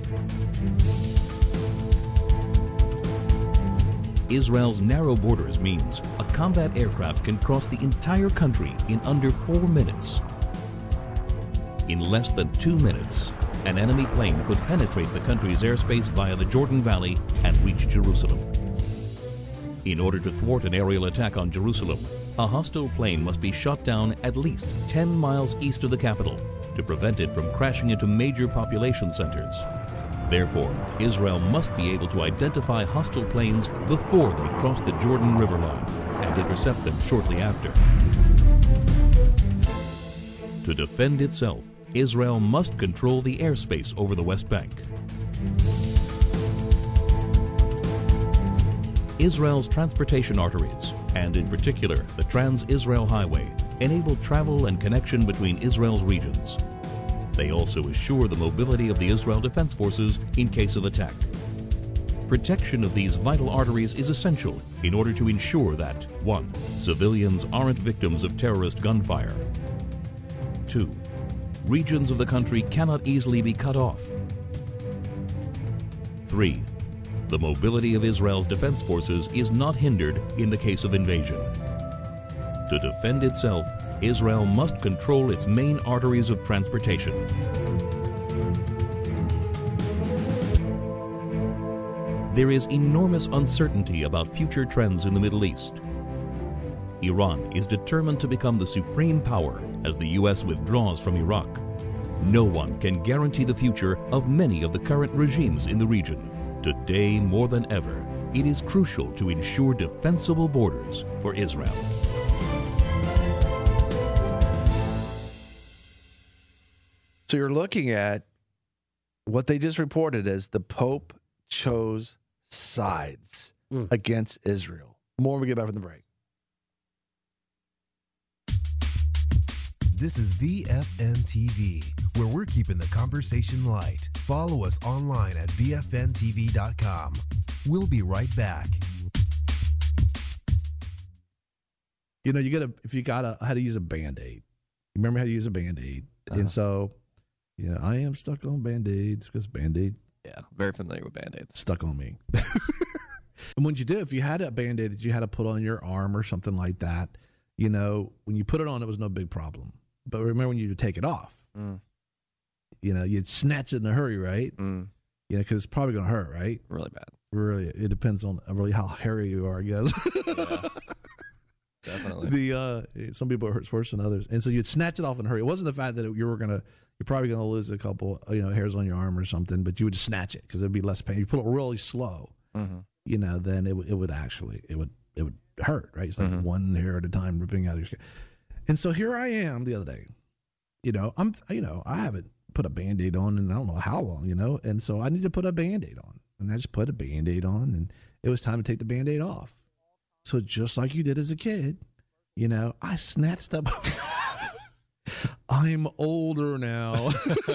Israel's narrow borders means a combat aircraft can cross the entire country in under 4 minutes. In less than 2 minutes, an enemy plane could penetrate the country's airspace via the Jordan Valley and reach Jerusalem. In order to thwart an aerial attack on Jerusalem, a hostile plane must be shot down at least 10 miles east of the capital to prevent it from crashing into major population centers. Therefore, Israel must be able to identify hostile planes before they cross the Jordan River line and intercept them shortly after. To defend itself, Israel must control the airspace over the West Bank. Israel's transportation arteries, and in particular the Trans-Israel Highway, enable travel and connection between Israel's regions. They also assure the mobility of the Israel Defense Forces in case of attack. Protection of these vital arteries is essential in order to ensure that 1. Civilians aren't victims of terrorist gunfire. 2. Regions of the country cannot easily be cut off. 3. The mobility of Israel's defense forces is not hindered in the case of invasion. To defend itself, Israel must control its main arteries of transportation. there is enormous uncertainty about future trends in the Middle East. Iran is determined to become the supreme power as the U.S. withdraws from Iraq. No one can guarantee the future of many of the current regimes in the region. Today, more than ever, it is crucial to ensure defensible borders for Israel. So you're looking at what they just reported as the Pope chose sides against Israel. More when we get back from the break. This is VFN TV, where we're keeping the conversation light. Follow us online at VFNTV.com. We'll be right back. You know, if you got how to use a Band-Aid. You remember how to use a Band-Aid. And so, yeah, I am stuck on Band-Aids because Band-Aid. Yeah, very familiar with Band-Aids. Stuck on me. And when you did, if you had a Band-Aid that you had to put on your arm or something like that, you know, when you put it on, it was no big problem. But remember when you would take it off, you know, you'd snatch it in a hurry, right? You know, because it's probably going to hurt, right? Really bad. Really, it depends on really how hairy you are, I guess. Yeah, definitely. Some people it hurts worse than others, and so you'd snatch it off in a hurry. It wasn't the fact that you're probably gonna lose a couple, hairs on your arm or something, but you would just snatch it because it'd be less pain. You put it really slow, you know, then it would hurt, right? It's like one hair at a time ripping out of your skin. And so here I am the other day, you know, I haven't put a Band-Aid on in I don't know how long, you know, and so I need to put a Band-Aid on. And I just put a Band-Aid on, and it was time to take the Band-Aid off. So just like you did as a kid, you know, I snatched up. I'm older now.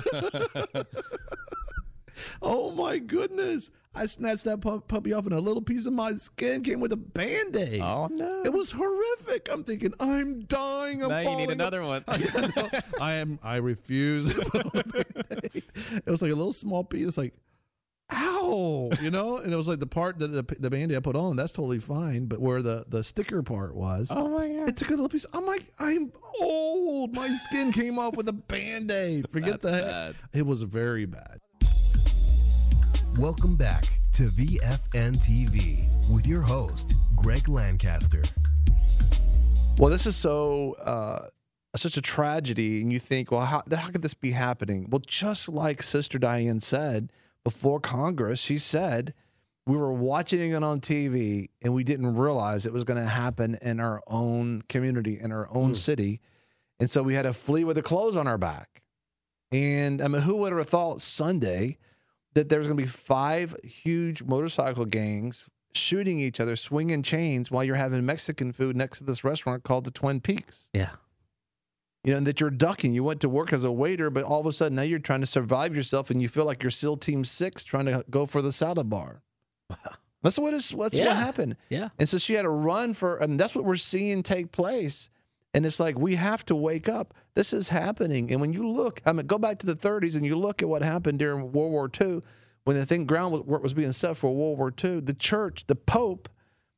Oh, my goodness. I snatched that puppy off, and a little piece of my skin came with a Band-Aid. Oh, no. It was horrific. I'm thinking, I'm dying. I'm now you need another one. I refuse. It was like a little small piece, like, ow, you know? And it was like the part that the Band-Aid I put on, that's totally fine. But where the sticker part was, oh my God, it took a little piece. I'm like, I'm old. My skin came off with a Band-Aid. Forget that. It was very bad. Welcome back to VFN TV with your host, Greg Lancaster. Well, this is such a tragedy, and you think, well, how could this be happening? Well, just like Sister Diane said before Congress, she said we were watching it on TV, and we didn't realize it was going to happen in our own community, in our own city, and so we had to flee with the clothes on our back. And I mean, who would have thought Sunday that there was going to be 5 huge motorcycle gangs shooting each other, swinging chains while you're having Mexican food next to this restaurant called the Twin Peaks. Yeah. You know, and that you're ducking. You went to work as a waiter, but all of a sudden now you're trying to survive yourself, and you feel like you're SEAL Team 6 trying to go for the salad bar. That's what happened. Yeah. And so she had to run and that's what we're seeing take place. And it's like, we have to wake up. This is happening. And when you look, go back to the 30s and you look at what happened during World War II, when the groundwork was being set for World War II, the church, the Pope,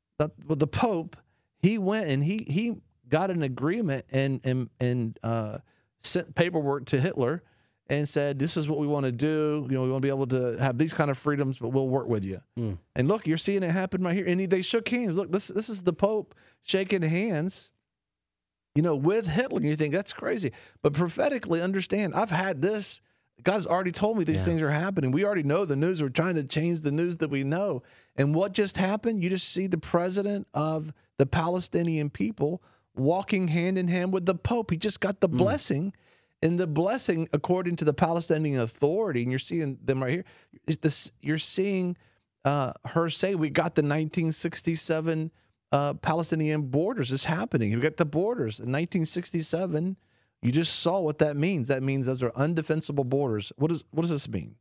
he went and he got an agreement and sent paperwork to Hitler and said, this is what we want to do. You know, we want to be able to have these kind of freedoms, but we'll work with you. And look, you're seeing it happen right here. And they shook hands. Look, this is the Pope shaking hands, you know, with Hitler. And you think that's crazy. But prophetically understand, I've had this. God's already told me these things are happening. We already know the news. We're trying to change the news that we know. And what just happened? You just see the president of the Palestinian people walking hand in hand with the Pope. He just got the blessing. And the blessing, according to the Palestinian Authority, and you're seeing them right here, you're seeing her say, we got the 1967 Palestinian borders. It's happening. We got the borders in 1967. You just saw what that means. That means those are undefensible borders. What does this mean?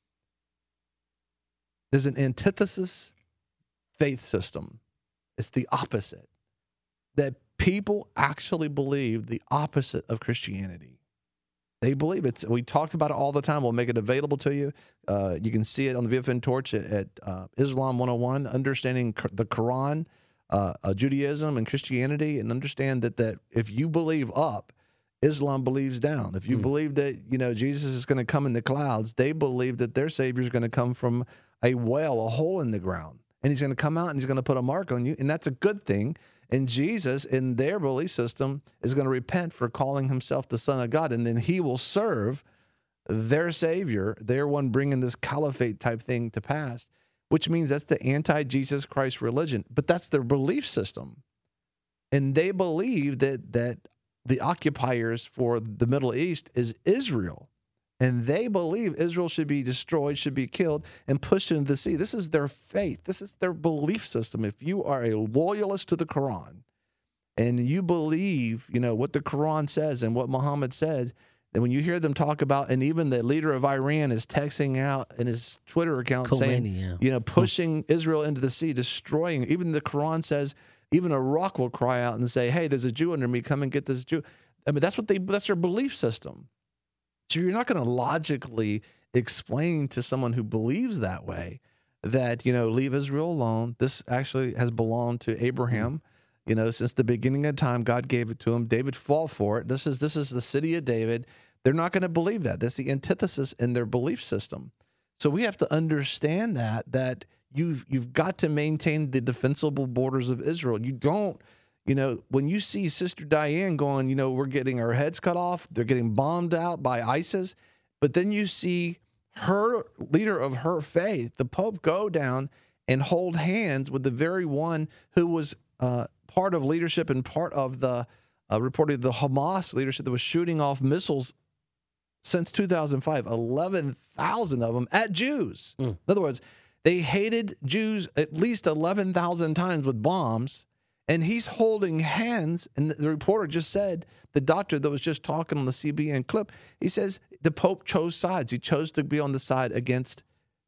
There's an antithesis faith system. It's the opposite. That people actually believe the opposite of Christianity. They believe it. We talked about it all the time. We'll make it available to you. You can see it on the VFN Torch at Islam 101, understanding the Quran, Judaism, and Christianity, and understand that if you believe up, Islam believes down. If you believe that, you know, Jesus is going to come in the clouds, they believe that their Savior is going to come from a whale, a hole in the ground. And he's going to come out and he's going to put a mark on you. And that's a good thing. And Jesus, in their belief system, is going to repent for calling himself the Son of God. And then he will serve their Savior, their one bringing this caliphate type thing to pass, which means that's the anti-Jesus Christ religion. But that's their belief system. And they believe that the occupiers for the Middle East is Israel. And they believe Israel should be destroyed, should be killed, and pushed into the sea. This is their faith. This is their belief system. If you are a loyalist to the Quran and you believe, what the Quran says and what Muhammad said, and when you hear them talk about, and even the leader of Iran is texting out in his Twitter account Khomeini, saying, pushing Israel into the sea, destroying, even the Quran says, even a rock will cry out and say, hey, there's a Jew under me, come and get this Jew. I mean, that's their belief system. So you're not going to logically explain to someone who believes that way that, leave Israel alone. This actually has belonged to Abraham. Since the beginning of time, God gave it to him. David fought for it. This is the city of David. They're not going to believe that. That's the antithesis in their belief system. So we have to understand that you've got to maintain the defensible borders of Israel. You don't, when you see Sister Diane going, we're getting our heads cut off, they're getting bombed out by ISIS, but then you see her leader of her faith, the Pope, go down and hold hands with the very one who was part of leadership and part of the reported the Hamas leadership that was shooting off missiles since 2005, 11,000 of them at Jews. In other words, they hated Jews at least 11,000 times with bombs, and he's holding hands. And the reporter just said, the doctor that was just talking on the CBN clip, he says the Pope chose sides. He chose to be on the side against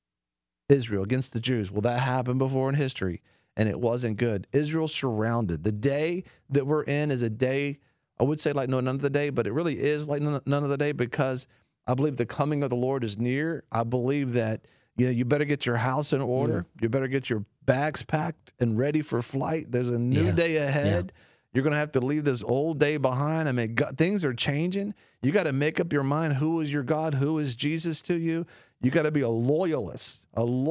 Israel, against the Jews. Well, that happened before in history, and it wasn't good. Israel surrounded. The day that we're in is a day, I would say like no none of the day, but it really is like none of the day, because I believe the coming of the Lord is near. I believe that you better get your house in order. You better get your bags packed and ready for flight. There's a new day ahead. You're going to have to leave this old day behind. I mean, God, things are changing. You got to make up your mind. Who is your God? Who is Jesus to you? You got to be a loyalist,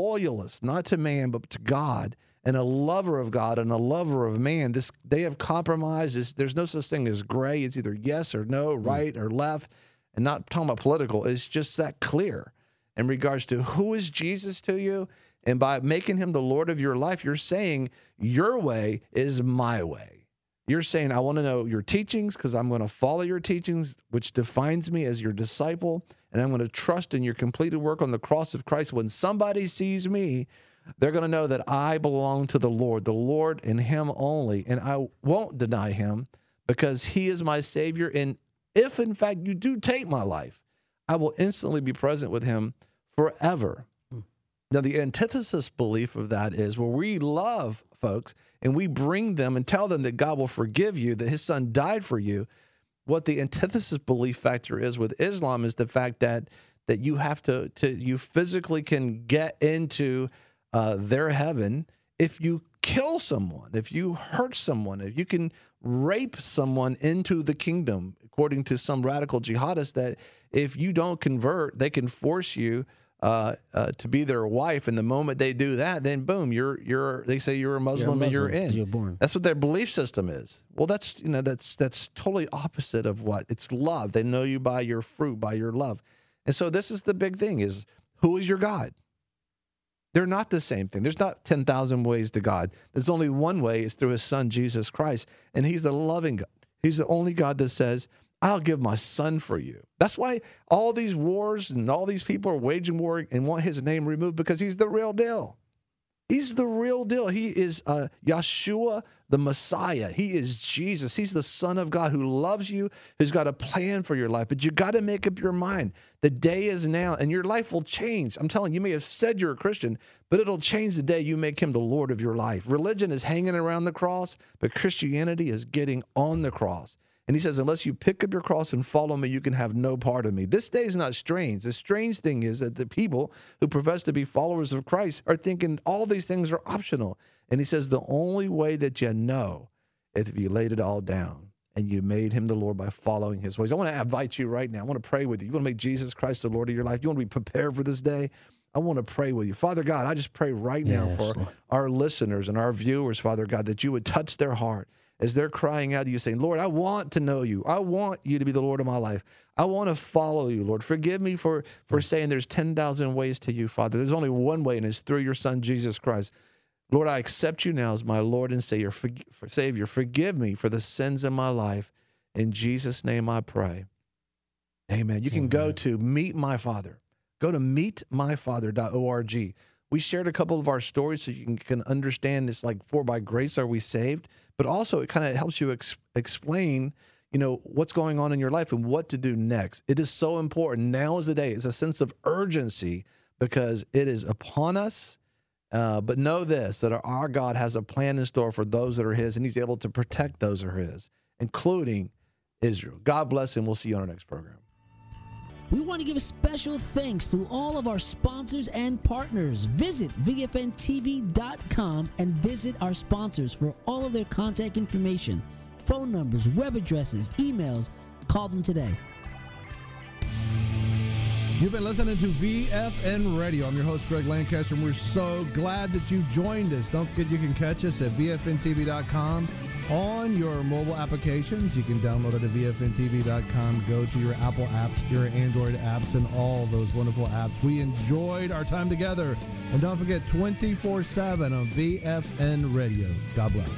not to man, but to God, and a lover of God and a lover of man. They have compromised. There's no such thing as gray. It's either yes or no, right or left, and not talking about political. It's just that clear in regards to who is Jesus to you. And by making him the Lord of your life, you're saying your way is my way. You're saying, I want to know your teachings because I'm going to follow your teachings, which defines me as your disciple. And I'm going to trust in your completed work on the cross of Christ. When somebody sees me, they're going to know that I belong to the Lord and him only. And I won't deny him because he is my Savior. And if, in fact, you do take my life, I will instantly be present with him forever. Now, the antithesis belief of that is where we love folks and we bring them and tell them that God will forgive you, that his son died for you. What the antithesis belief factor is with Islam is the fact that you have you physically can get into their heaven if you kill someone, if you hurt someone, if you can rape someone into the kingdom, according to some radical jihadists, that if you don't convert, they can force you to be their wife, and the moment they do that, then boom, they say you're a Muslim and you're in. You're born. That's what their belief system is. Well, that's totally opposite of what it's love. They know you by your fruit, by your love, and so this is the big thing: is who is your God? They're not the same thing. There's not 10,000 ways to God. There's only one way. It's through his son Jesus Christ, and he's the loving God. He's the only God that says, I'll give my son for you. That's why all these wars and all these people are waging war and want his name removed, because he's the real deal. He's the real deal. He is Yeshua, the Messiah. He is Jesus. He's the Son of God who loves you, who's got a plan for your life. But you got to make up your mind. The day is now, and your life will change. I'm telling you, you may have said you're a Christian, but it'll change the day you make him the Lord of your life. Religion is hanging around the cross, but Christianity is getting on the cross. And he says, unless you pick up your cross and follow me, you can have no part of me. This day is not strange. The strange thing is that the people who profess to be followers of Christ are thinking all these things are optional. And he says, the only way that you know is if you laid it all down and you made him the Lord by following his ways. I want to invite you right now. I want to pray with you. You want to make Jesus Christ the Lord of your life. You want to be prepared for this day. I want to pray with you. Father God, I just pray right now for our listeners and our viewers, Father God, that you would touch their heart as they're crying out to you, saying, Lord, I want to know you. I want you to be the Lord of my life. I want to follow you, Lord. Forgive me for saying there's 10,000 ways to you, Father. There's only one way, and it's through your Son, Jesus Christ. Lord, I accept you now as my Lord and Savior. Forgive me for the sins in my life. In Jesus' name I pray. Amen. You can go to Meet My Father. Go to meetmyfather.org. We shared a couple of our stories so you can understand this, like, for by grace are we saved, but also it kind of helps you explain, what's going on in your life and what to do next. It is so important. Now is the day. It's a sense of urgency because it is upon us. But know this, that our God has a plan in store for those that are his, and he's able to protect those that are his, including Israel. God bless, and we'll see you on our next program. We want to give special thanks to all of our sponsors and partners. Visit VFNTV.com and visit our sponsors for all of their contact information, phone numbers, web addresses, emails. Call them today. You've been listening to VFN Radio. I'm your host, Greg Lancaster, and we're so glad that you joined us. Don't forget you can catch us at VFNTV.com on your mobile applications. You can download it at VFNTV.com. Go to your Apple apps, your Android apps, and all those wonderful apps. We enjoyed our time together. And don't forget, 24/7 on VFN Radio. God bless.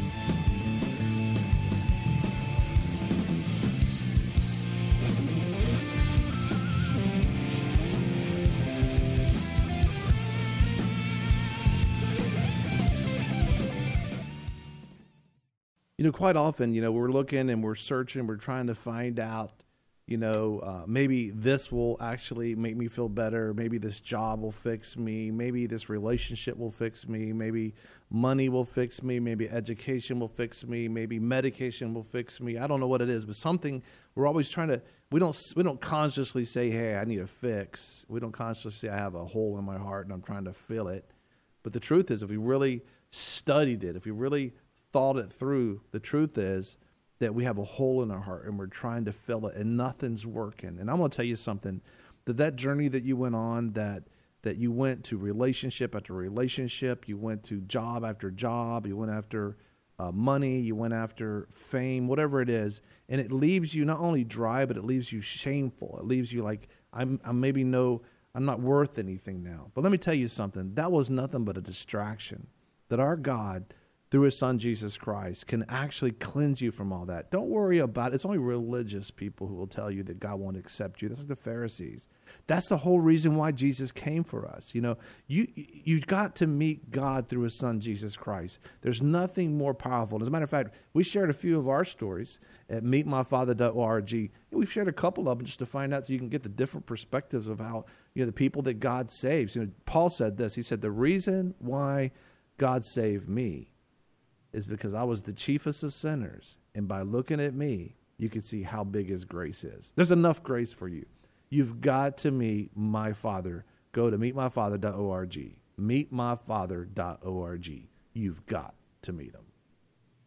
Quite often, we're looking and we're searching, we're trying to find out, maybe this will actually make me feel better. Maybe this job will fix me. Maybe this relationship will fix me. Maybe money will fix me. Maybe education will fix me. Maybe medication will fix me. I don't know what it is, but something we're always trying to, we don't consciously say, hey, I need a fix. We don't consciously say I have a hole in my heart and I'm trying to fill it. But the truth is, if we really studied it, if we really thought it through, the truth is that we have a hole in our heart and we're trying to fill it and nothing's working. And I'm going to tell you something, that journey that you went on, that you went to relationship after relationship, you went to job after job, you went after money, you went after fame, whatever it is, and it leaves you not only dry, but it leaves you shameful. It leaves you like, I'm not worth anything now. But let me tell you something, that was nothing but a distraction. That our God, through his Son, Jesus Christ, can actually cleanse you from all that. Don't worry about it. It's only religious people who will tell you that God won't accept you. That's like the Pharisees. That's the whole reason why Jesus came for us. You got to meet God through his Son, Jesus Christ. There's nothing more powerful. As a matter of fact, we shared a few of our stories at meetmyfather.org. We've shared a couple of them just to find out so you can get the different perspectives of how, the people that God saves. Paul said this. He said, the reason why God saved me is because I was the chiefest of sinners. And by looking at me, you can see how big his grace is. There's enough grace for you. You've got to meet my Father. Go to meetmyfather.org. Meetmyfather.org. You've got to meet him.